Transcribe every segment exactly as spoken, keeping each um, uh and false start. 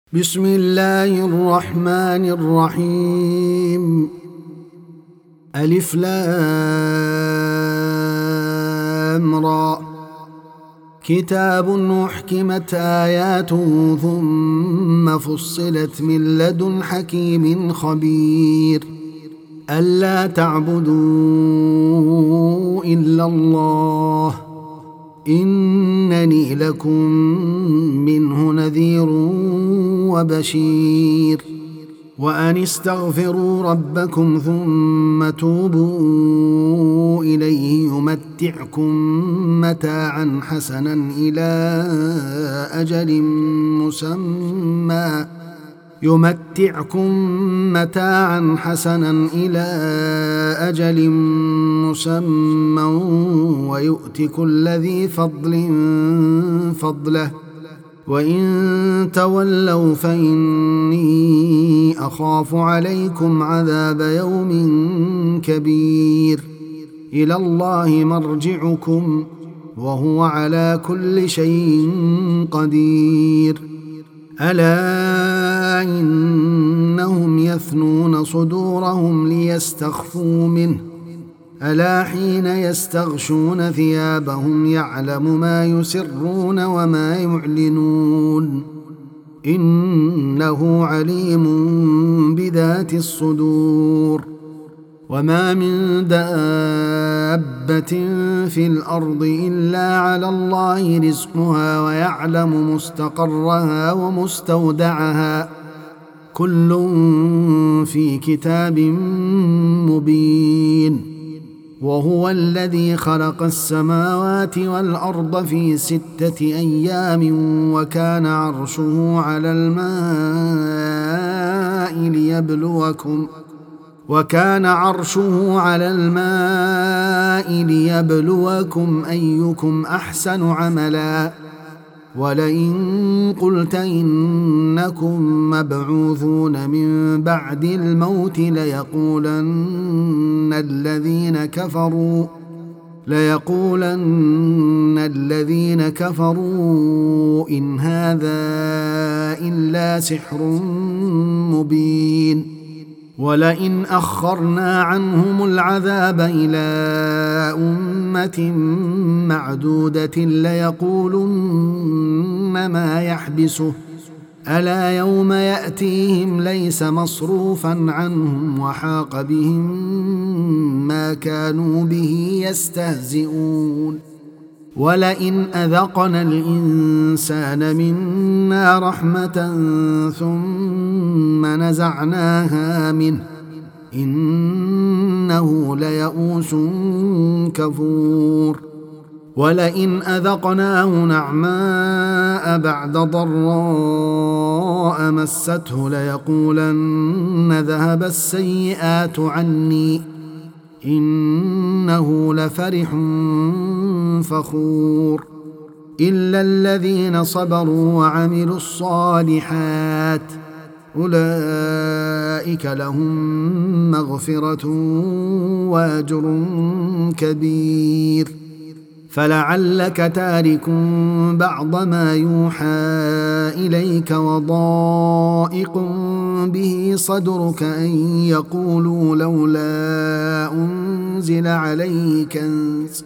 بسم الله الرحمن الرحيم. ألف لام را. كتاب أحكمت آياته ثم فصلت من لدن حكيم خبير. ألا تعبدوا إلا الله إنني لكم منه نذير وبشير. وأن استغفروا ربكم ثم توبوا إليه يمتعكم متاعا حسنا إلى أجل مسمى يمتعكم متاعا حسنا إلى أجل مسمى ويؤت كل ذي فضل فضله وإن تولوا فإني أخاف عليكم عذاب يوم كبير. إلى الله مرجعكم وهو على كل شيء قدير. ألا إنهم يثنون صدورهم ليستخفوا منه ألا حين يستغشون ثيابهم يعلم ما يسرون وما يعلنون إنه عليم بذات الصدور. وما من دابة في الأرض إلا على الله رزقها ويعلم مستقرها ومستودعها كل في كتاب مبين. وهو الذي خلق السماوات والأرض في ستة أيام وكان عرشه على الماء ليبلوكم وكان عرشه على الماء ليبلوكم أيكم أحسن عملا. ولئن قلت إنكم مبعوثون من بعد الموت ليقولن الذين كفروا ليقولن الذين كفروا إن هذا إلا سحر مبين. ولئن أخرنا عنهم العذاب إلى أمة معدودة ليقولن ما يحبسه ألا يوم يأتيهم ليس مصروفا عنهم وحاق بهم ما كانوا به يستهزئون. ولئن أذقنا الإنسان منا رحمة ثم نزعناها منه إنه ليئوس كفور. ولئن أذقناه نعماء بعد ضراء مسته ليقولن ذهب السيئات عني إنه لفرح فخور. إلا الذين صبروا وعملوا الصالحات أولئك لهم مغفرة وأجر كبير. فلعلك تارك بعض ما يوحى إليك وضائق به صدرك أن يقولوا لولا أنزل عليه كنز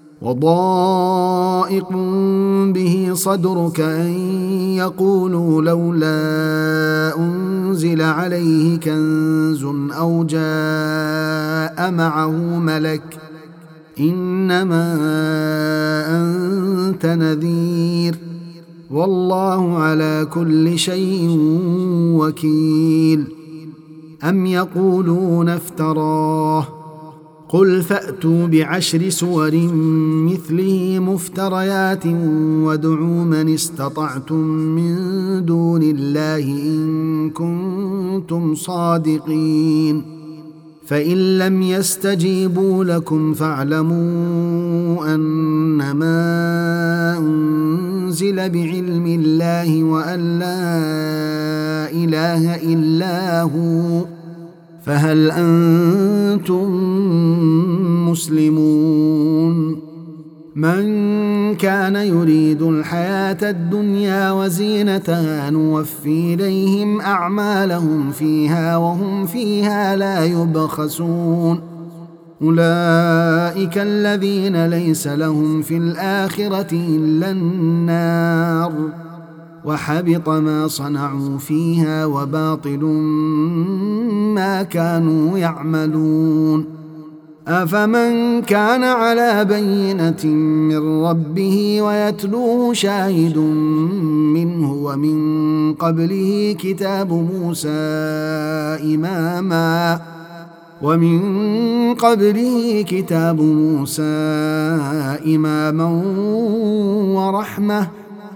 وضائق به صدرك أن يقولوا لولا أنزل عليه كنز أو جاء معه ملك إنما أنت نذير والله على كل شيء وكيل. أم يقولون افتراه قل فأتوا بعشر سور مثله مفتريات وادعوا من استطعتم من دون الله إن كنتم صادقين. فإن لم يستجيبوا لكم فاعلموا أنما أنزل بعلم الله وأن لا إله إلا هو فهل أنتم مسلمون. من كان يريد الحياة الدنيا وزينتها نوفي إليهم أعمالهم فيها وهم فيها لا يبخسون أولئك الذين ليس لهم في الآخرة إلا النار وحبط ما صنعوا فيها وباطل ما كانوا يعملون أفمن كان على بينة من ربه ويتلوه شاهد منه ومن قبله كتاب موسى إماما ومن قبله كتاب موسى إماما ورحمة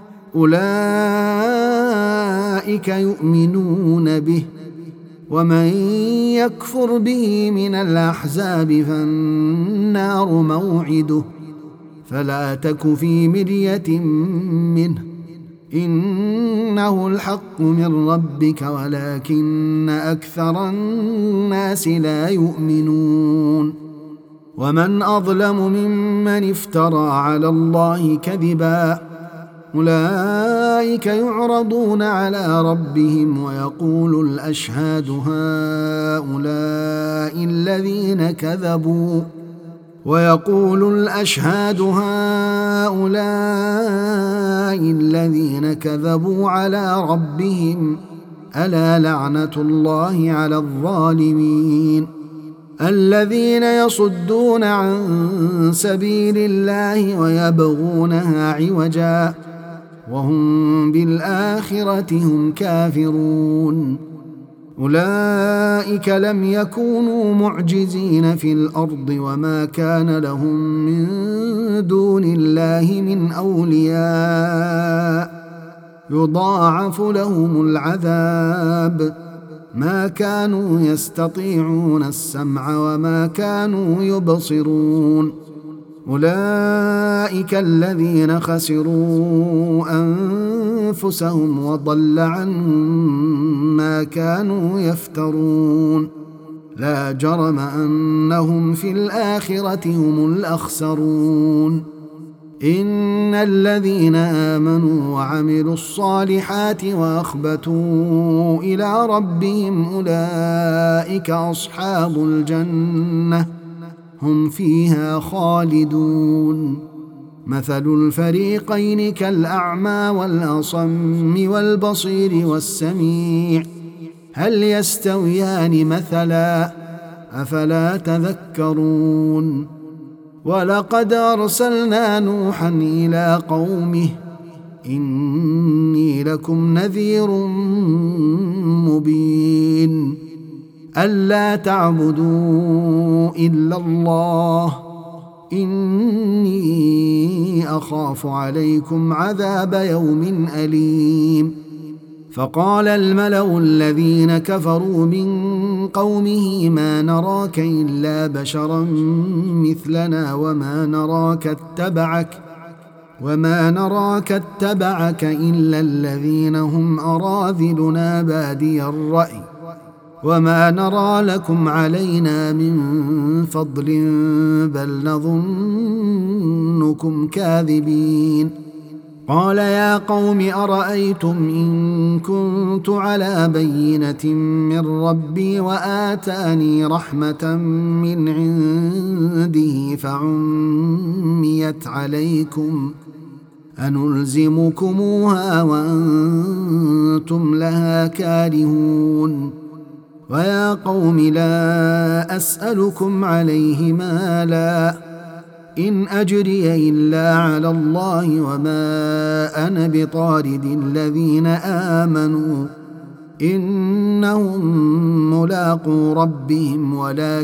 أولئك يؤمنون به ومن يكفر به من الأحزاب فالنار موعده فلا تك في مرية منه إنه الحق من ربك ولكن أكثر الناس لا يؤمنون ومن أظلم ممن افترى على الله كذبا أولئك يعرضون على ربهم ويقول الأشهاد هؤلاء الذين كذبوا ويقول الأشهاد هؤلاء الذين كذبوا على ربهم ألا لعنة الله على الظالمين الذين يصدون عن سبيل الله ويبغونها عوجا وهم بالآخرة هم كافرون أولئك لم يكونوا معجزين في الأرض وما كان لهم من دون الله من أولياء يضاعف لهم العذاب ما كانوا يستطيعون السمع وما كانوا يبصرون أولئك الذين خسروا أنفسهم وضل عنهم ما كانوا يفترون لا جرم أنهم في الآخرة هم الأخسرون إن الذين آمنوا وعملوا الصالحات وأخبتوا إلى ربهم أولئك أصحاب الجنة هم فيها خالدون مثل الفريقين كالأعمى والأصم والبصير والسميع هل يستويان مثلا أفلا تذكرون ولقد أرسلنا نوحا إلى قومه إني لكم نذير مبين ألا تعبدوا إلا الله إني أخاف عليكم عذاب يوم أليم فقال الملأ الذين كفروا من قومه ما نراك إلا بشرا مثلنا وما نراك اتبعك وما نراك اتبعك إلا الذين هم أراذلنا بادي الرأي وما نرى لكم علينا من فضل بل نظنكم كاذبين قال يا قوم أرأيتم إن كنت على بينة من ربي وآتاني رحمة من عنده فعميت عليكم أنلزمكموها وأنتم لها كارهون ويا قوم لا أسألكم عليه مالا إن أجري إلا على الله وما أنا بطارد الذين آمنوا إنهم ملاقو ربهم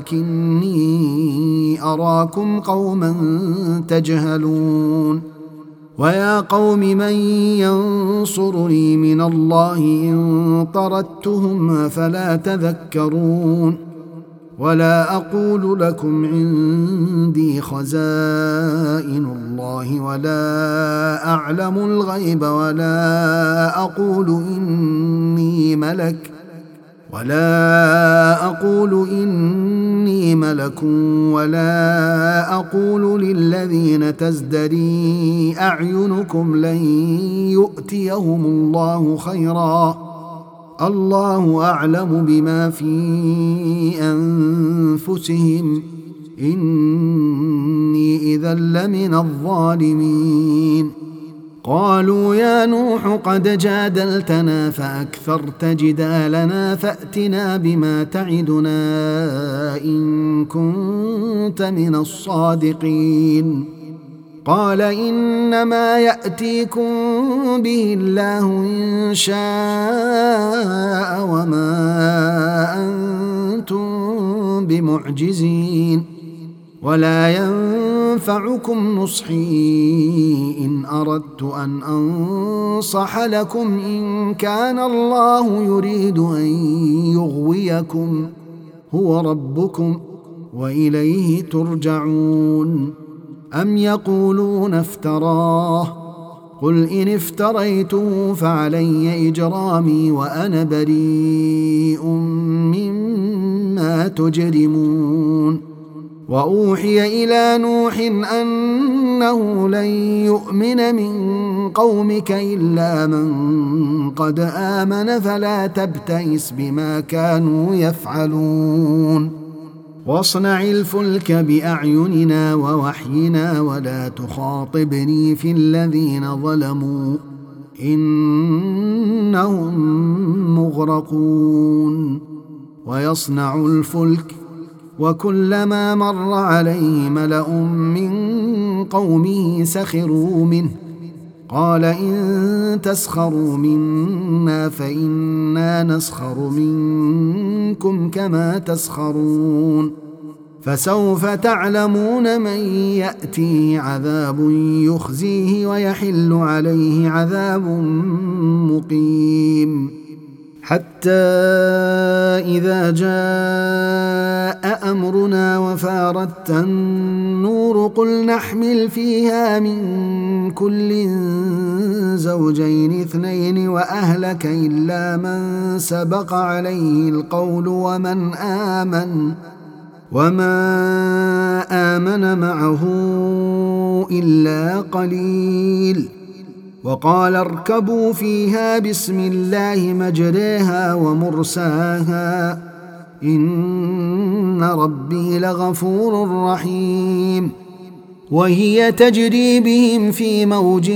ولكني أراكم قوما تجهلون ويا قوم من ينصرني من الله إن طردتهم فلا تذكرون ولا أقول لكم عندي خزائن الله ولا أعلم الغيب ولا أقول إني ملك ولا أقول إني ملك ولا أقول للذين تزدري أعينكم لن يؤتيهم الله خيرا الله أعلم بما في أنفسهم إني إذا لمن الظالمين. قالوا يا نوح قد جادلتنا فأكثرت جدالنا فأتنا بما تعدنا إن كنت من الصادقين. قال إنما يأتيكم به الله إن شاء وما أنتم بمعجزين ولا ينفعكم نصحي إن أردت أن أنصح لكم إن كان الله يريد أن يغويكم هو ربكم وإليه ترجعون. أم يقولون افتراه قل إن افتريته فعلي إجرامي وأنا بريء مما تجرمون. وأوحي إلى نوح أنه لن يؤمن من قومك إلا من قد آمن فلا تبتئس بما كانوا يفعلون. واصنع الفلك بأعيننا ووحينا ولا تخاطبني في الذين ظلموا إنهم مغرقون. ويصنع الفلك وكلما مر عليه ملأ من قومه سخروا منه قال إن تسخروا منا فإنا نسخر منكم كما تسخرون. فسوف تعلمون من يأتيه عذاب يخزيه ويحل عليه عذاب مقيم. حتى إذا جاء أمرنا وفارت النور قل نحمل فيها من كل زوجين اثنين وأهلك إلا من سبق عليه القول ومن آمن وما آمن معه إلا قليل. وقال اركبوا فيها بسم الله مجريها ومرساها إن ربي لغفور رحيم. وهي تجري بهم في موج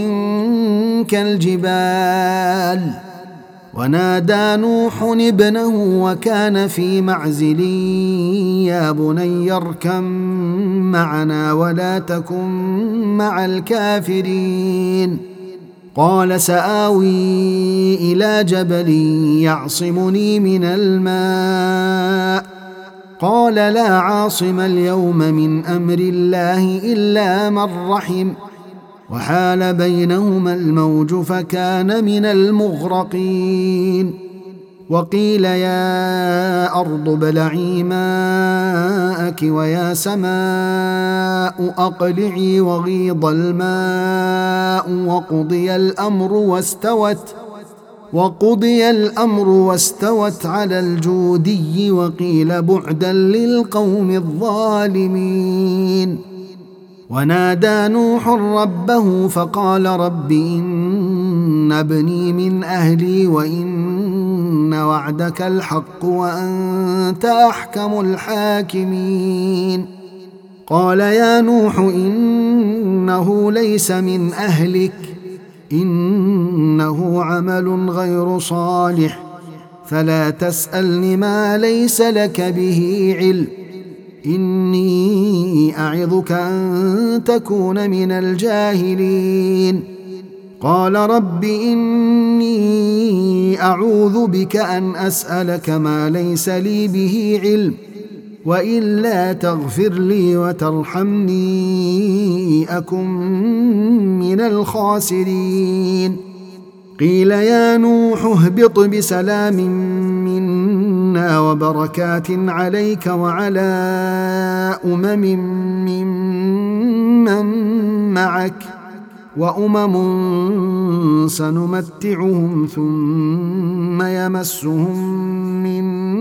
كالجبال ونادى نوح ابنه وكان في معزل يا بني اركب معنا ولا تكن مع الكافرين. قال سآوي إلى جبل يعصمني من الماء قال لا عاصم اليوم من أمر الله إلا من رحم وحال بينهما الموج فكان من المغرقين. وقيل يا أرض ابلعي ماءك ويا سماء أقلعي وغيض الماء وقضي الأمر واستوت وقضي الأمر واستوت على الجودي وقيل بعدا للقوم الظالمين. ونادى نوح ربه فقال رب إن ابني من أهلي وإن وعدك الحق وأنت أحكم الحاكمين. قال يا نوح إنه ليس من أهلك إنه عمل غير صالح فلا تسألني ما ليس لك به علم إني أعظك أن تكون من الجاهلين. قال رب إني أعوذ بك أن أسألك ما ليس لي به علم وإلا تغفر لي وترحمني أكن من الخاسرين. قيل يا نوح اهبط بسلام منا وبركات عليك وعلى أمم ممن معك وأمم سنمتعهم ثم يمسهم منا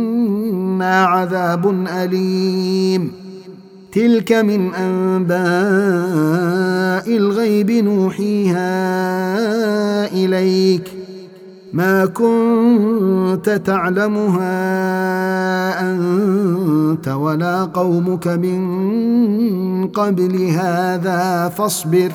لدنا عذاب أليم. تلك من أنباء الغيب نوحيها إليك ما كنت تعلمها أنت ولا قومك من قبل هذا فاصبر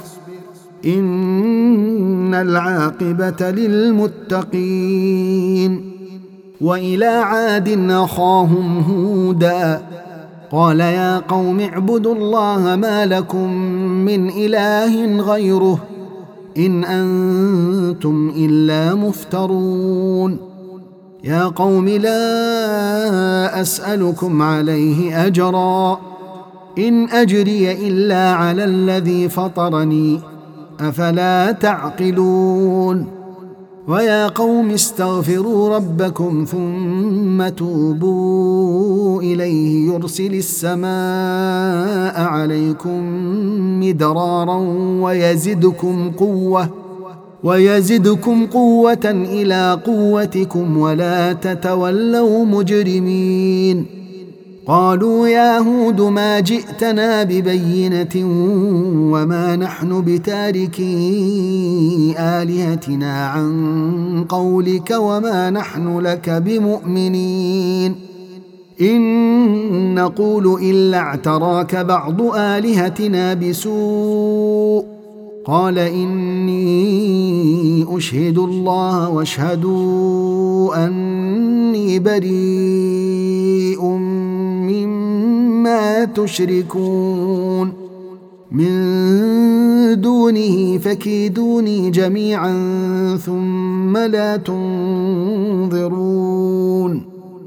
إن العاقبة للمتقين. وإلى عاد أخاهم هودا قال يا قوم اعبدوا الله ما لكم من إله غيره إن أنتم إلا مفترون. يا قوم لا أسألكم عليه أجرا إن أجري إلا على الذي فطرني أفلا تعقلون. ويا قوم استغفروا ربكم ثم توبوا إليه يرسل السماء عليكم مدرارا ويزدكم قوة ويزدكم قوة إلى قوتكم ولا تتولوا مجرمين. قالوا يا هود ما جئتنا ببينة وما نحن بتاركي آلهتنا عن قولك وما نحن لك بمؤمنين إن نقول إلا اعتراك بعض آلهتنا بسوء. قال إني أشهد الله واشهدوا أني بريء مما تشركون من دونه فكيدوني جميعا ثم لا تنظرون.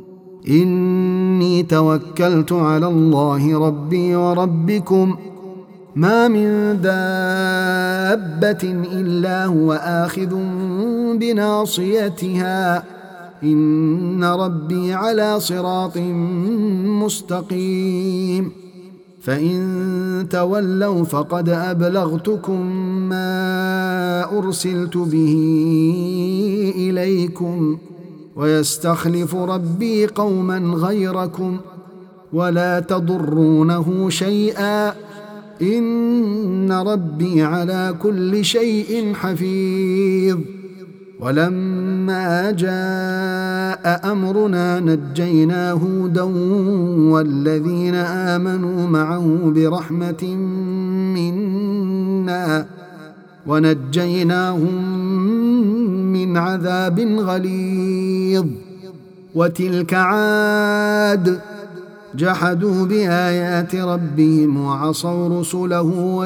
إني توكلت على الله ربي وربكم ما من دابة إلا هو آخذ بناصيتها إن ربي على صراط مستقيم. فإن تولوا فقد أبلغتكم ما أرسلت به إليكم ويستخلف ربي قوما غيركم ولا تضرونه شيئا إن ربي على كل شيء حفيظ. ولما جاء أمرنا نجينا هودا والذين آمنوا معه برحمة منا ونجيناهم من عذاب غليظ. وتلك عاد جحدوا بآيات ربهم وعصوا رسله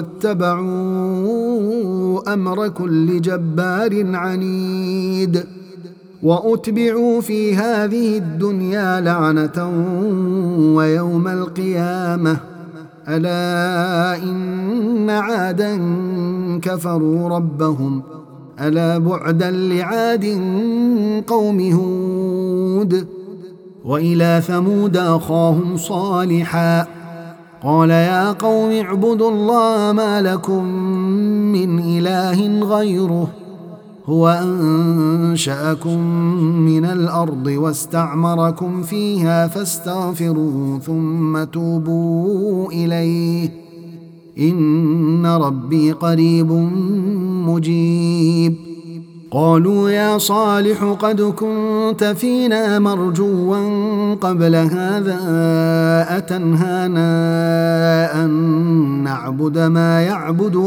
واتبعوا أمر كل جبار عنيد. وأتبعوا في هذه الدنيا لعنة ويوم القيامة ألا إن عادا كفروا ربهم ألا بعدا لعاد قوم هود. وإلى ثمود أخاهم صالحا قال يا قوم اعبدوا الله ما لكم من إله غيره هو أنشأكم من الأرض واستعمركم فيها فاستغفروه ثم توبوا إليه إن ربي قريب مجيب. قالوا يا صالح قد كنت فينا مرجوا قبل هذا أتنهانا أن نعبد ما يعبد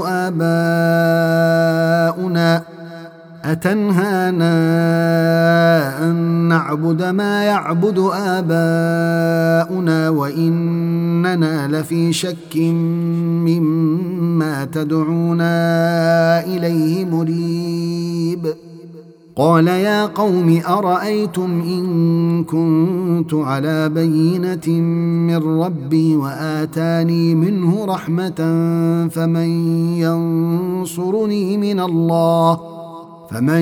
آباؤنا أتنهانا أن نعبد ما يعبد آباؤنا وإننا لفي شك مما تدعونا إليه مريب. قال يا قوم أرأيتم إن كنت على بينة من ربي وآتاني منه رحمة فمن ينصرني من الله فمن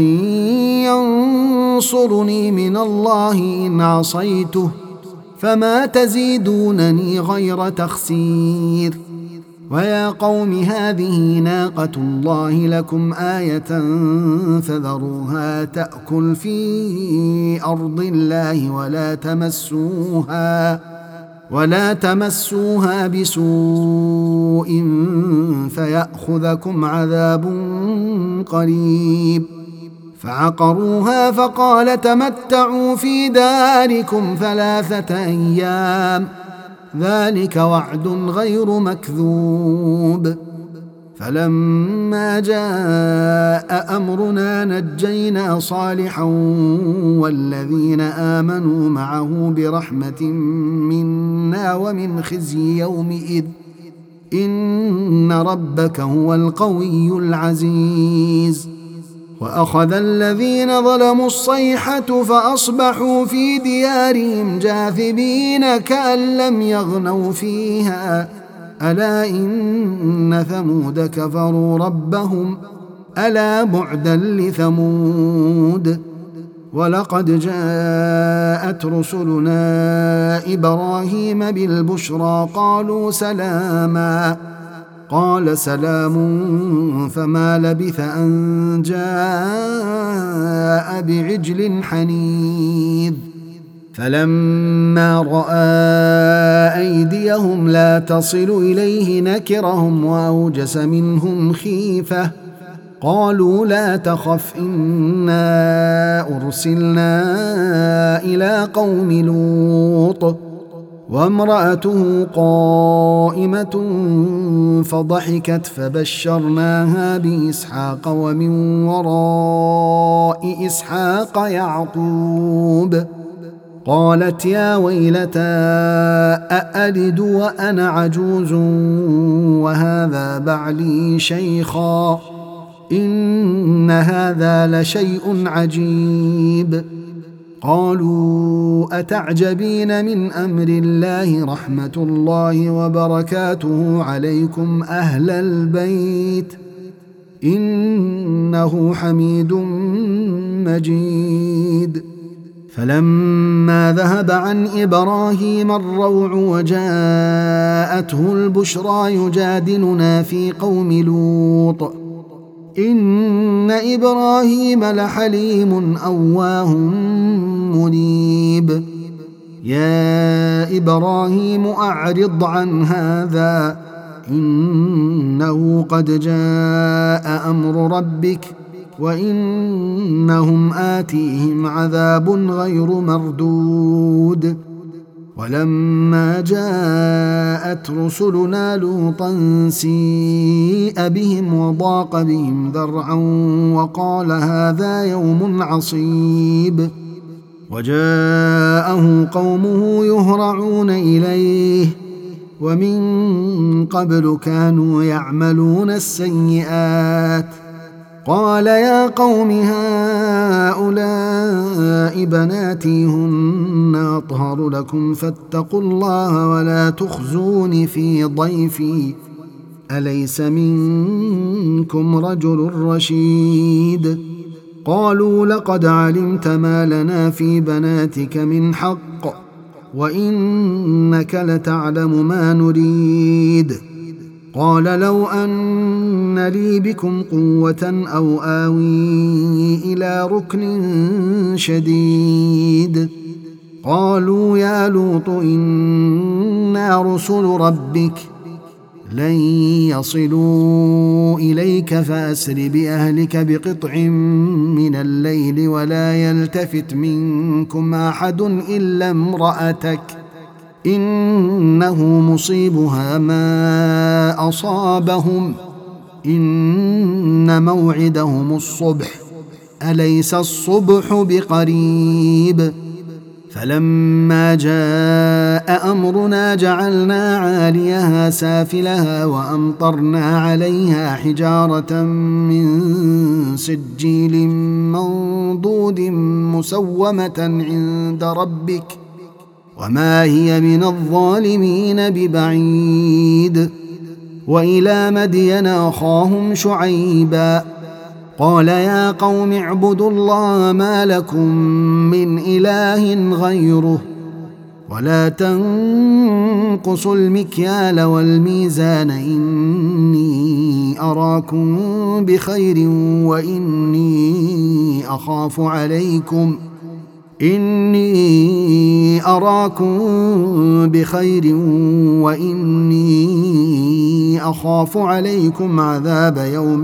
ينصرني من الله إن عصيته فما تزيدونني غير تخسير. ويا قوم هذه ناقة الله لكم آية فذروها تأكل في أرض الله ولا تمسوها ولا تمسوها بسوء فيأخذكم عذاب قريب. فعقروها فقال تمتعوا في داركم ثلاثة أيام ذلك وعد غير مكذوب. فلما جاء أمرنا نجينا صالحا والذين آمنوا معه برحمة منا ومن خزي يومئذ إن ربك هو القوي العزيز. وأخذ الذين ظلموا الصيحة فأصبحوا في ديارهم جاثمين كأن لم يغنوا فيها ألا إن ثمود كفروا ربهم ألا بعدا لثمود. ولقد جاءت رسلنا إبراهيم بالبشرى قالوا سلاما قال سلام فما لبث أن جاء بعجل حنيذ. فلما رأى أيديهم لا تصل إليه نكرهم وأوجس منهم خيفة قالوا لا تخف إنا أرسلنا إلى قوم لوط وامرأته قائمة فضحكت فبشرناها بإسحاق ومن وراء إسحاق يعقوب قالت يا ويلتى أألد وأنا عجوز وهذا بعلي شيخا إن هذا لشيء عجيب. قالوا أتعجبين من أمر الله رحمة الله وبركاته عليكم أهل البيت إنه حميد مجيد. فلما ذهب عن إبراهيم الروع وجاءته البشرى يجادلنا في قوم لوط إن إبراهيم لحليم أواه منيب. يا إبراهيم أعرض عن هذا إنه قد جاء أمر ربك وإنهم آتيهم عذاب غير مردود. ولما جاءت رسلنا لوطا سيء بهم وضاق بهم ذرعا وقال هذا يوم عصيب. وجاءه قومه يهرعون إليه ومن قبل كانوا يعملون السيئات قال يا قوم هؤلاء بناتي هن أطهر لكم فاتقوا الله ولا تخزون في ضيفي أليس منكم رجل رشيد. قالوا لقد علمت ما لنا في بناتك من حق وإنك لتعلم ما نريد. قال لو أن لي بكم قوة أو آوي إلى ركن شديد. قالوا يا لوط إنا رسل ربك لن يصلوا إليك فأسر بأهلك بقطع من الليل ولا يلتفت منكم أحد إلا امرأتك إنه مصيبها ما أصابهم إن موعدهم الصبح أليس الصبح بقريب. فلما جاء أمرنا جعلنا عاليها سافلها وأمطرنا عليها حجارة من سجيل منضود مسومة عند ربك وما هي من الظالمين ببعيد. وإلى مدين أخاهم شعيبا قال يا قوم اعبدوا الله ما لكم من إله غيره ولا تنقصوا المكيال والميزان إني أراكم بخير وإني أخاف عليكم إني أراكم بخير وإني أخاف عليكم عذاب يوم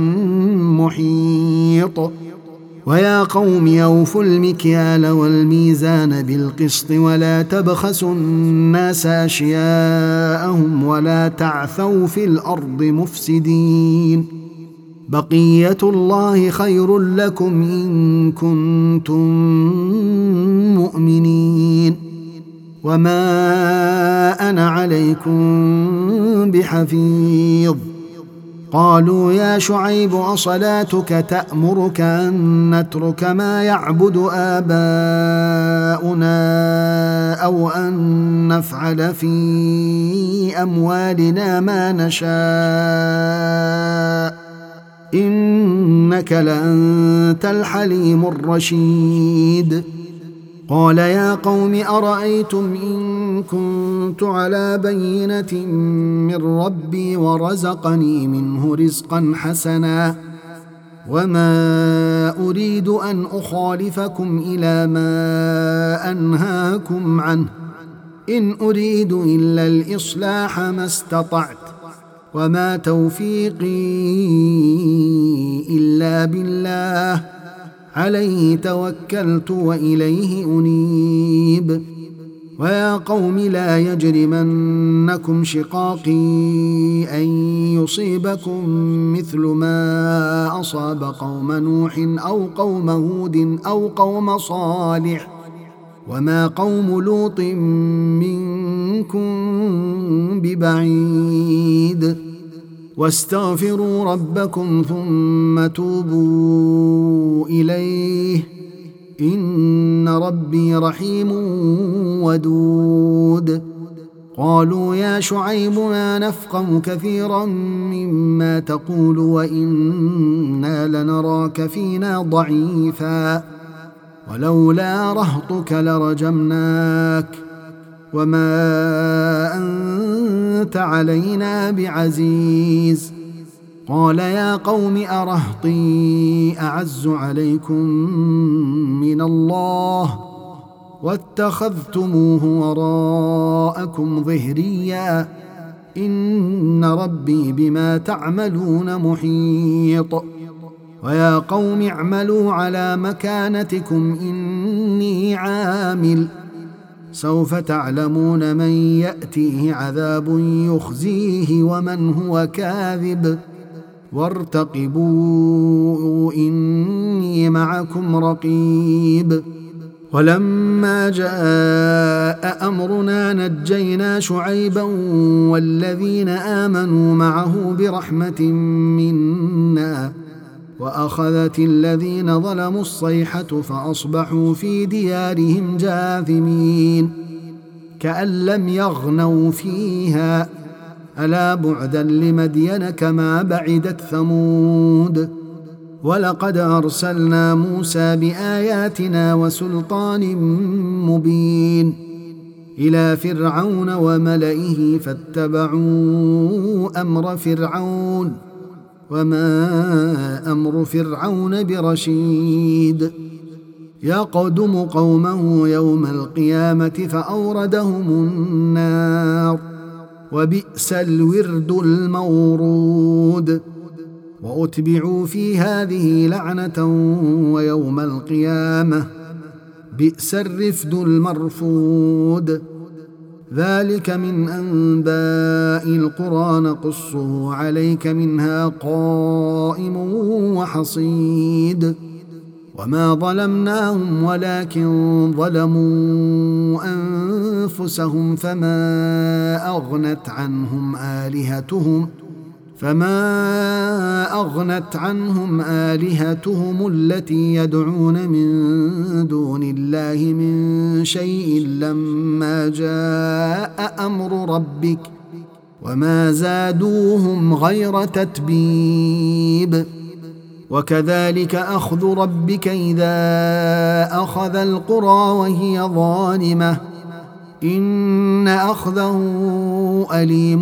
محيط. ويا قوم أوفوا المكيال والميزان بالقسط ولا تبخسوا الناس أشياءهم ولا تعثوا في الأرض مفسدين. بقية الله خير لكم إن كنتم مؤمنين وما أنا عليكم بحفيظ. قالوا يا شعيب أصلاتك تأمرك أن نترك ما يعبد آباؤنا أو أن نفعل في أموالنا ما نشاء إنك لأنت الحليم الرشيد. قال يا قوم أرأيتم إن كنت على بينة من ربي ورزقني منه رزقا حسنا وما أريد أن أخالفكم إلى ما أنهاكم عنه إن أريد إلا الإصلاح ما استطعت وما توفيقي إلا بالله عليه توكلت وإليه أنيب. ويا قوم لا يجرمنكم شقاقي أن يصيبكم مثل ما أصاب قوم نوح أو قوم هود أو قوم صالح وما قوم لوط منكم ببعيد. واستغفروا ربكم ثم توبوا إليه إن ربي رحيم ودود. قالوا يا شعيب ما نفقه كثيرا مما تقول وإنا لنراك فينا ضعيفا ولولا رهطك لرجمناك وما أنت علينا بعزيز. قال يا قوم أرهطي أعز عليكم من الله واتخذتموه وراءكم ظهريا إن ربي بما تعملون محيط. ويا قوم اعملوا على مكانتكم إني عامل سوف تعلمون من يأتيه عذاب يخزيه ومن هو كاذب وارتقبوا إني معكم رقيب. ولما جاء أمرنا نجينا شعيبا والذين آمنوا معه برحمة منا وأخذت الذين ظلموا الصيحة فأصبحوا في ديارهم جاثمين كأن لم يغنوا فيها ألا بعدا لمدين كما بعدت ثمود. ولقد أرسلنا موسى بآياتنا وسلطان مبين إلى فرعون وملئه فاتبعوا أمر فرعون وما أمر فرعون برشيد. يقدم قومه يوم القيامة فأوردهم النار وبئس الورد المورود. وأتبعوا في هذه لعنة ويوم القيامة بئس الرفد المرفود. ذلك من أنباء القرى نقصه عليك منها قائم وحصيد. وما ظلمناهم ولكن ظلموا أنفسهم فما أغنت عنهم آلهتهم فما أغنت عنهم آلهتهم التي يدعون من دون الله من شيء لما جاء أمر ربك وما زادوهم غير تتبيب. وكذلك أخذ ربك إذا أخذ القرى وهي ظالمة إن أخذه أليم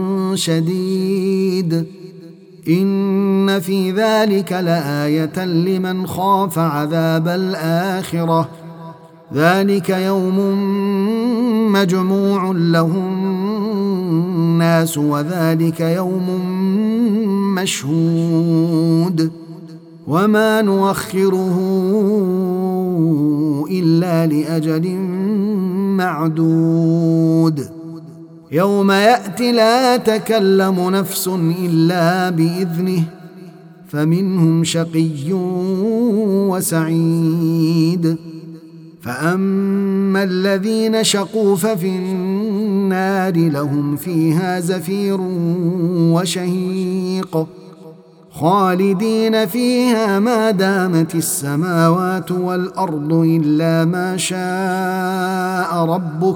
شديد. إن في ذلك لآية لمن خاف عذاب الآخرة ذلك يوم مجموع له الناس وذلك يوم مشهود وما نؤخره إلا لأجل معدود يوم يأتي لا تكلم نفس إلا بإذنه فمنهم شقي وسعيد فأما الذين شقوا ففي النار لهم فيها زفير وشهيق خالدين فيها ما دامت السماوات والأرض إلا ما شاء ربك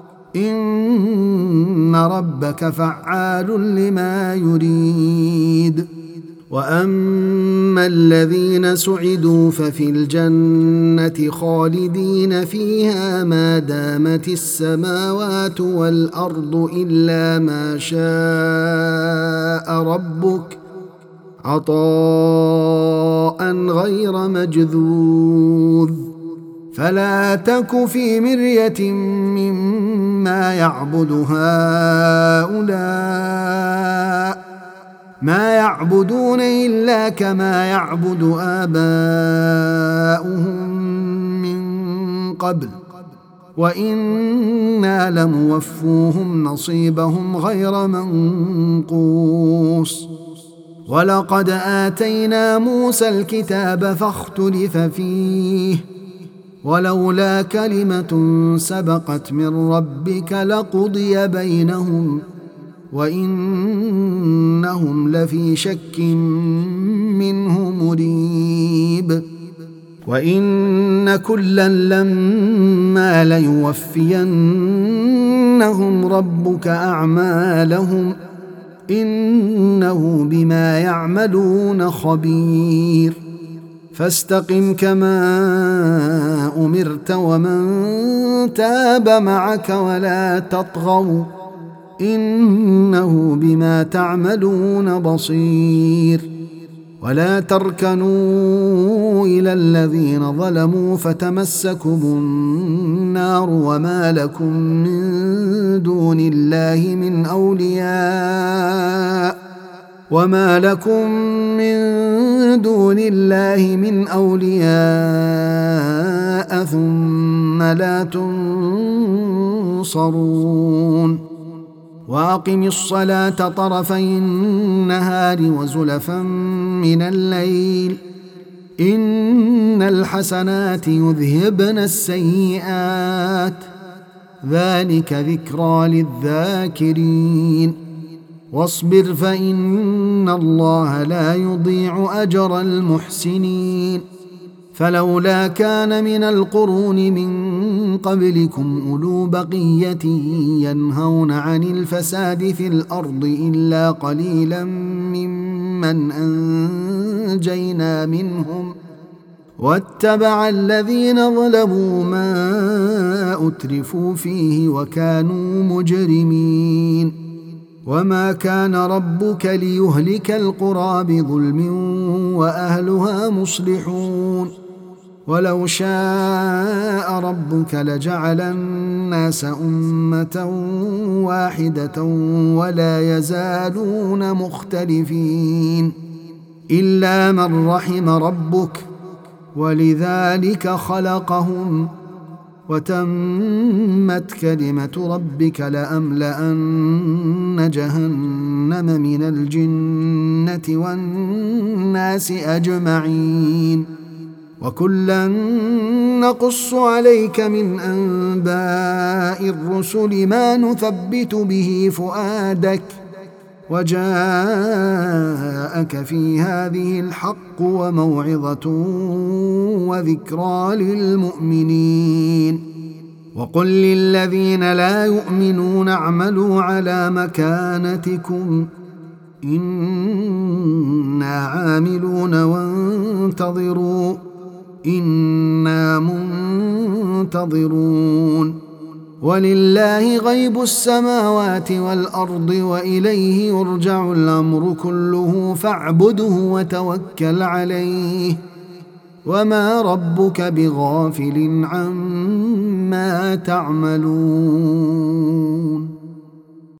إن ربك فعال لما يريد وأما الذين سعدوا ففي الجنة خالدين فيها ما دامت السماوات والأرض إلا ما شاء ربك عطاء غير مجذوذ فلا تك في مرية مما يعبد هؤلاء ما يعبدون إلا كما يعبد آباؤهم من قبل وإنا لموفوهم نصيبهم غير منقوص ولقد آتينا موسى الكتاب فاختلف فيه ولولا كلمة سبقت من ربك لقضي بينهم وإنهم لفي شك منه مريب وإن كلا لما ليوفينهم ربك أعمالهم إنه بما يعملون خبير فاستقم كما أمرت ومن تاب معك ولا تطغوا إنه بما تعملون بصير ولا تركنوا إلى الذين ظلموا فتمسكم النار وما لكم من دون الله من أولياء وما لكم من دون الله من أولياء ثم لا تنصرون وأقم الصلاة طرفي النهار وزلفا من الليل إن الحسنات يذهبن السيئات ذلك ذكرى للذاكرين واصبر فإن الله لا يضيع أجر المحسنين فلولا كان من القرون من قبلكم أولو بقية ينهون عن الفساد في الأرض إلا قليلا ممن أنجينا منهم واتبع الذين ظلموا ما أترفوا فيه وكانوا مجرمين وما كان ربك ليهلك القرى بظلم وأهلها مصلحون ولو شاء ربك لجعل الناس أمة واحدة ولا يزالون مختلفين إلا من رحم ربك ولذلك خلقهم وتمت كلمة ربك لأملأن جهنم من الجنة والناس أجمعين وكلا نقص عليك من أنباء الرسل ما نثبت به فؤادك وجاءك في هذه الحق وموعظة وذكرى للمؤمنين وقل للذين لا يؤمنون اعملوا على مكانتكم إنا عاملون وانتظروا إنا منتظرون ولله غيب السماوات والأرض وإليه يرجع الأمر كله فاعبده وتوكل عليه وما ربك بغافل عما تعملون